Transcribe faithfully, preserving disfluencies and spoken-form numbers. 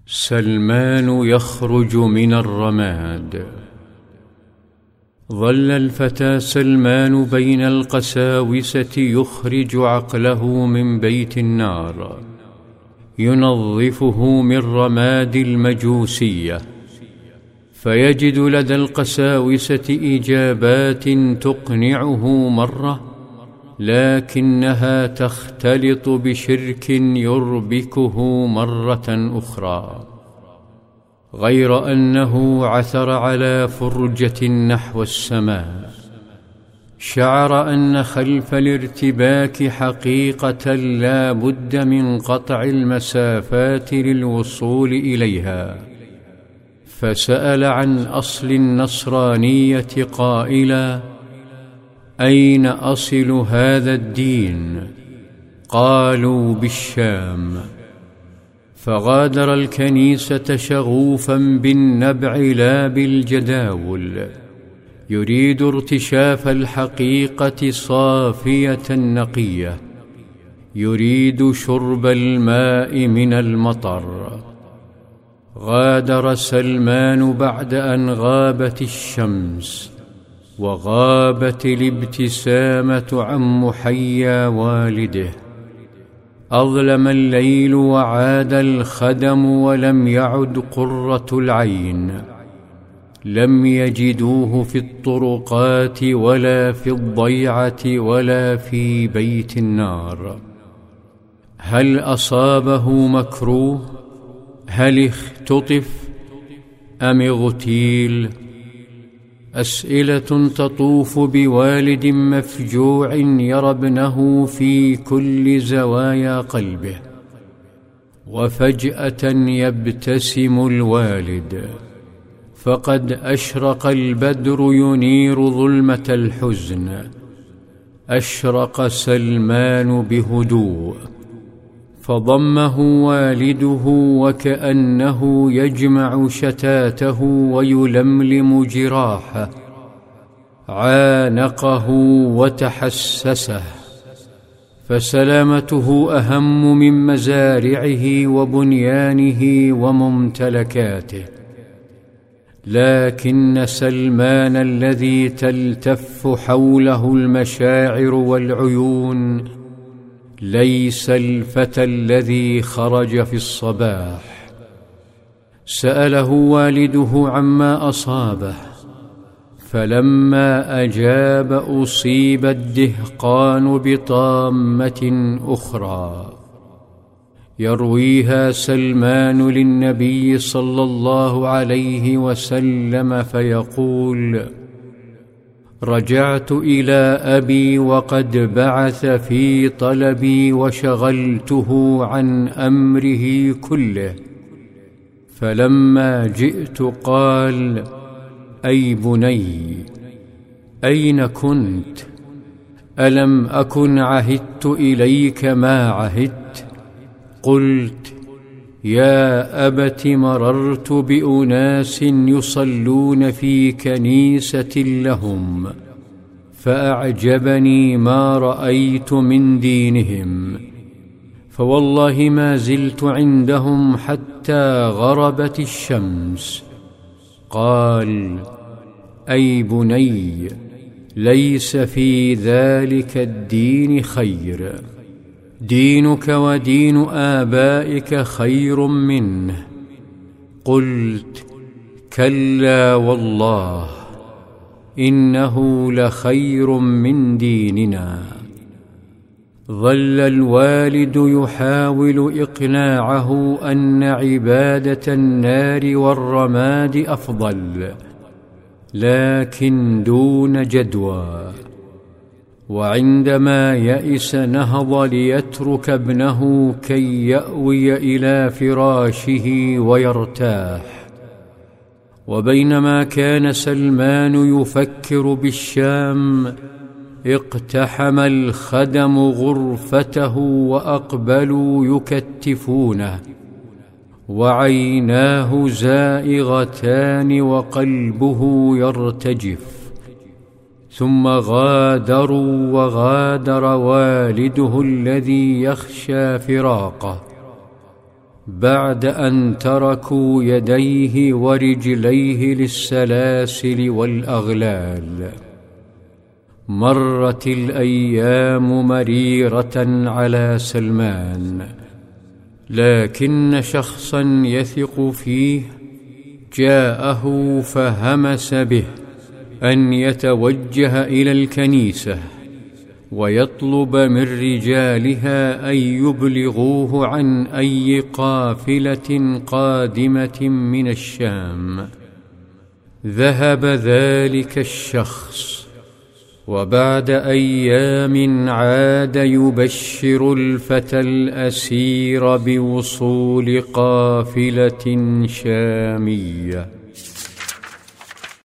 سلمان يخرج من الرماد. ظل الفتى سلمان بين القساوسة يخرج عقله من بيت النار، ينظفه من رماد المجوسية، فيجد لدى القساوسة إجابات تقنعه مرة، لكنها تختلط بشرك يربكه مرة أخرى، غير أنه عثر على فرجة نحو السماء، شعر أن خلف الارتباك حقيقة لا بد من قطع المسافات للوصول إليها، فسأل عن أصل النصرانية قائلا: أين أصل هذا الدين؟ قالوا: بالشام. فغادر الكنيسة شغوفا بالنبع لا بالجداول، يريد ارتشاف الحقيقة صافية نقية، يريد شرب الماء من المطر. غادر سلمان بعد أن غابت الشمس وغابت الابتسامة عن محيا والده. أظلم الليل وعاد الخدم ولم يعد قرة العين، لم يجدوه في الطرقات ولا في الضيعة ولا في بيت النار. هل أصابه مكروه؟ هل اختطف أم اغتيل؟ أسئلة تطوف بوالد مفجوع يرى ابنه في كل زوايا قلبه، وفجأة يبتسم الوالد، فقد أشرق البدر ينير ظلمة الحزن. أشرق سلمان بهدوء، فضمه والده وكأنه يجمع شتاته ويلملم جراحه، عانقه وتحسسه، فسلامته أهم من مزارعه وبنيانه وممتلكاته. لكن سلمان الذي تلتف حوله المشاعر والعيون ليس الفتى الذي خرج في الصباح. سأله والده عما أصابه، فلما أجاب أصيب الدهقان بطامة أخرى. يرويها سلمان للنبي صلى الله عليه وسلم فيقول: رجعت إلى أبي وقد بعث في طلبي وشغلته عن أمره كله، فلما جئت قال: أي بني، أين كنت؟ ألم أكن عهدت إليك ما عهدت؟ قلت: يا أبت، مررت بأناس يصلون في كنيسة لهم، فأعجبني ما رأيت من دينهم، فوالله ما زلت عندهم حتى غربت الشمس. قال: أي بني، ليس في ذلك الدين خير، دينك ودين آبائك خير منه. قلت: كلا والله، إنه لخير من ديننا. ظل الوالد يحاول إقناعه أن عبادة النار والرماد أفضل، لكن دون جدوى. وعندما يئس نهض ليترك ابنه كي يأوي إلى فراشه ويرتاح. وبينما كان سلمان يفكر بالشام، اقتحم الخدم غرفته وأقبلوا يكتفونه، وعيناه زائغتان وقلبه يرتجف. ثم غادروا وغادر والده الذي يخشى فراقه، بعد أن تركوا يديه ورجليه للسلاسل والأغلال. مرت الأيام مريرة على سلمان، لكن شخصا يثق فيه جاءه فهمس به أن يتوجه إلى الكنيسة ويطلب من رجالها أن يبلغوه عن أي قافلة قادمة من الشام. ذهب ذلك الشخص، وبعد أيام عاد يبشر الفتى الأسير بوصول قافلة شامية.